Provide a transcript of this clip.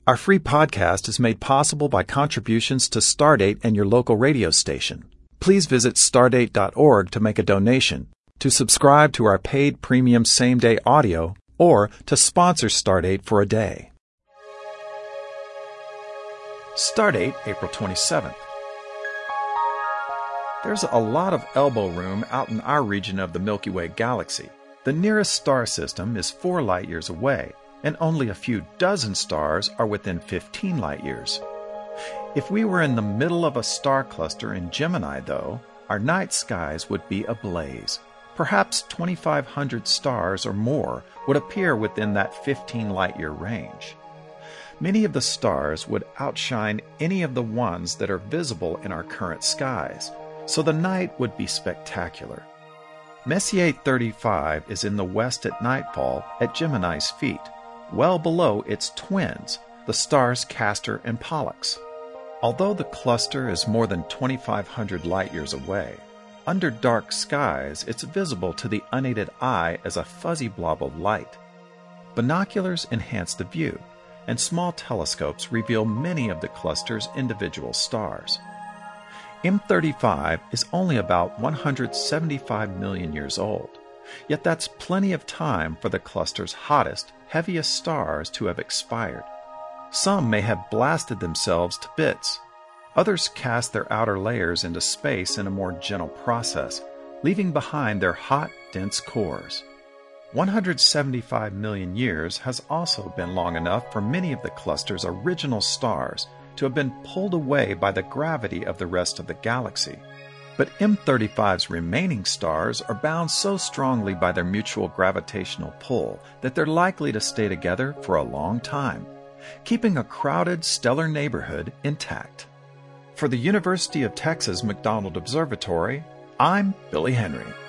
Our free podcast is made possible by contributions to Stardate and your local radio station. Please visit stardate.org to make a donation, to subscribe to our paid premium same-day audio, or to sponsor Stardate for a day. Stardate, April 27th. There's a lot of elbow room out in our region of the Milky Way galaxy. The nearest star system is 4 light-years away, and only a few dozen stars are within 15 light-years. If we were in the middle of a star cluster in Gemini, though, our night skies would be ablaze. Perhaps 2,500 stars or more would appear within that 15 light-year range. Many of the stars would outshine any of the ones that are visible in our current skies, so the night would be spectacular. Messier 35 is in the west at nightfall at Gemini's feet, well below its twins, the stars Castor and Pollux. Although the cluster is more than 2,500 light-years away, under dark skies it's visible to the unaided eye as a fuzzy blob of light. Binoculars enhance the view, and small telescopes reveal many of the cluster's individual stars. M35 is only about 175 million years old, yet that's plenty of time for the cluster's hottest, heaviest stars to have expired. Some may have blasted themselves to bits. Others cast their outer layers into space in a more gentle process, leaving behind their hot, dense cores. 175 million years has also been long enough for many of the cluster's original stars to have been pulled away by the gravity of the rest of the galaxy. But M35's remaining stars are bound so strongly by their mutual gravitational pull that they're likely to stay together for a long time, keeping a crowded stellar neighborhood intact. For the University of Texas McDonald Observatory, I'm Billy Henry.